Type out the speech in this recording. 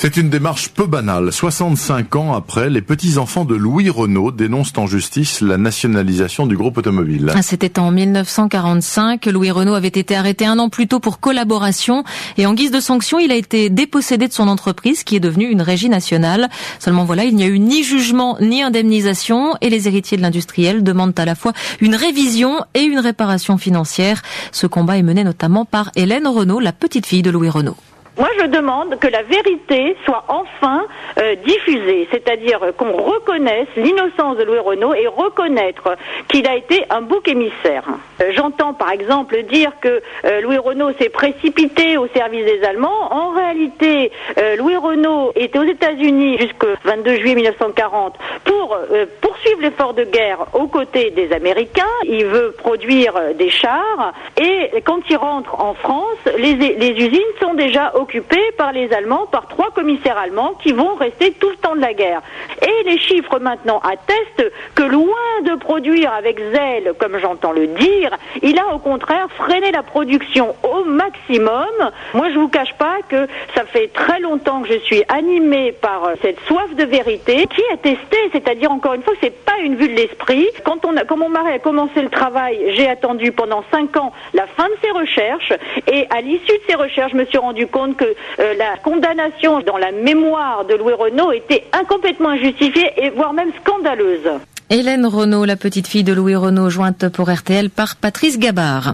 C'est une démarche peu banale. 65 ans après, les petits-enfants de Louis Renault dénoncent en justice la nationalisation du groupe automobile. C'était en 1945. Louis Renault avait été arrêté 1 an plus tôt pour collaboration. Et en guise de sanction, il a été dépossédé de son entreprise qui est devenue une régie nationale. Seulement voilà, il n'y a eu ni jugement ni indemnisation. Et les héritiers de l'industriel demandent à la fois une révision et une réparation financière. Ce combat est mené notamment par Hélène Renault, la petite fille de Louis Renault. Moi, je demande que la vérité soit enfin diffusée, c'est-à-dire qu'on reconnaisse l'innocence de Louis Renault et reconnaître qu'il a été un bouc émissaire. J'entends par exemple dire que Louis Renault s'est précipité au service des Allemands. En réalité, Louis Renault était aux États-Unis jusqu'au 22 juillet 1940 pour poursuivre l'effort de guerre aux côtés des Américains. Il veut produire des chars et quand il rentre en France, les usines sont déjà occupés par les Allemands, par 3 commissaires allemands qui vont rester tout le temps de la guerre. Et les chiffres maintenant attestent que loin de produire avec zèle, comme j'entends le dire, il a au contraire freiné la production au maximum. Moi, je vous cache pas que ça fait très longtemps que je suis animée par cette soif de vérité qui est testée, c'est-à-dire encore une fois, c'est pas une vue de l'esprit. Quand mon mari a commencé le travail, j'ai attendu pendant 5 ans la fin de ses recherches et à l'issue de ces recherches, je me suis rendu compte que la condamnation dans la mémoire de Louis Renault était complètement injustifiée et voire même scandaleuse. Hélène Renault, la petite fille de Louis Renault, jointe pour RTL par Patrice Gabard.